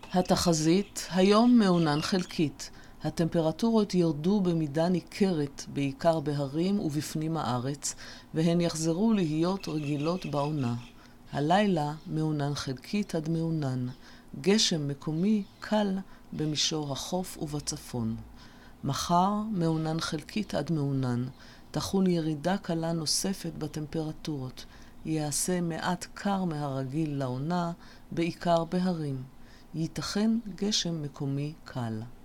התחזית, היום מעונן חלקית. הטמפרטורות ירדו במידה ניכרת, בעיקר בהרים ובפנים הארץ, והן יחזרו להיות רגילות בעונה. הלילה מעונן חלקית עד מעונן. גשם מקומי קל במישור החוף ובצפון. מחר מעונן חלקית עד מעונן. תחול ירידה קלה נוספת בטמפרטורות. יעשה מעט קר מהרגיל לעונה, בעיקר בהרים. ייתכן גשם מקומי קל.